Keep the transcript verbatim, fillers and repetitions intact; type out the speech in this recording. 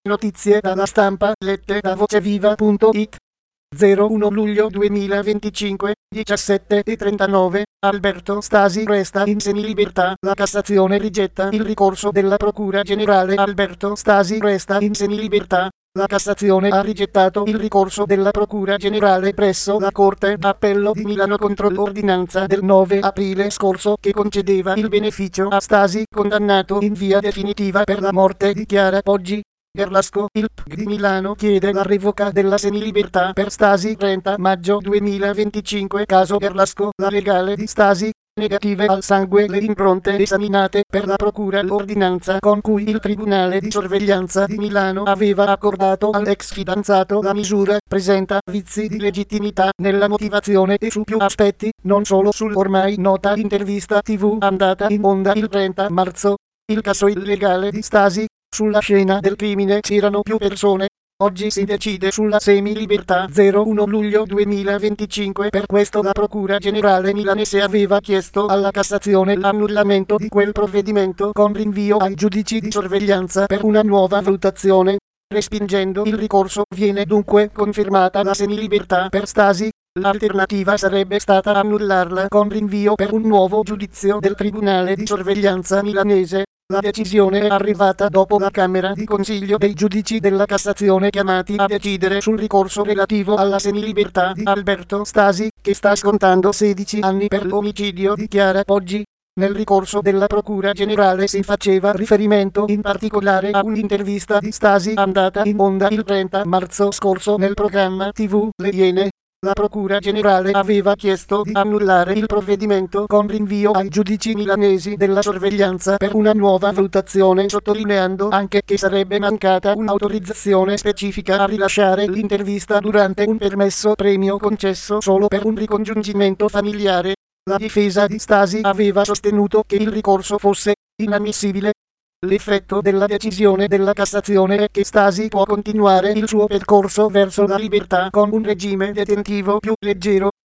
Notizie dalla stampa lette da voceviva punto it. zero uno luglio duemilaventicinque, diciassette e trentanove, Alberto Stasi resta in semilibertà, la Cassazione rigetta il ricorso della Procura Generale. Alberto Stasi resta in semilibertà. La Cassazione ha rigettato il ricorso della Procura Generale presso la Corte d'Appello di Milano contro l'ordinanza del nove aprile scorso che concedeva il beneficio a Stasi, condannato in via definitiva per la morte di Chiara Poggi. Berlasco, il P G di Milano chiede la revoca della semilibertà per Stasi. trenta maggio duemilaventicinque, caso Berlasco, la legale di Stasi, negative al sangue le impronte esaminate per la procura. L'ordinanza con cui il Tribunale di Sorveglianza di Milano aveva accordato all'ex fidanzato la misura presenta vizi di legittimità nella motivazione e su più aspetti, non solo sull'ormai nota intervista tivù andata in onda il trenta marzo. Il caso illegale di Stasi. Sulla scena del crimine c'erano più persone. Oggi si decide sulla semilibertà. zero uno luglio duemilaventicinque. Per questo la Procura Generale milanese aveva chiesto alla Cassazione l'annullamento di quel provvedimento con rinvio ai giudici di sorveglianza per una nuova valutazione. Respingendo il ricorso, viene dunque confermata la semilibertà per Stasi. L'alternativa sarebbe stata annullarla con rinvio per un nuovo giudizio del Tribunale di Sorveglianza milanese. La decisione è arrivata dopo la Camera di Consiglio dei giudici della Cassazione chiamati a decidere sul ricorso relativo alla semilibertà di Alberto Stasi, che sta scontando sedici anni per l'omicidio di Chiara Poggi. Nel ricorso della Procura Generale si faceva riferimento in particolare a un'intervista di Stasi andata in onda il trenta marzo scorso nel programma tivù Le Iene. La Procura Generale aveva chiesto di annullare il provvedimento con rinvio ai giudici milanesi della sorveglianza per una nuova valutazione, sottolineando anche che sarebbe mancata un'autorizzazione specifica a rilasciare l'intervista durante un permesso premio concesso solo per un ricongiungimento familiare. La difesa di Stasi aveva sostenuto che il ricorso fosse inammissibile. L'effetto della decisione della Cassazione è che Stasi può continuare il suo percorso verso la libertà con un regime detentivo più leggero.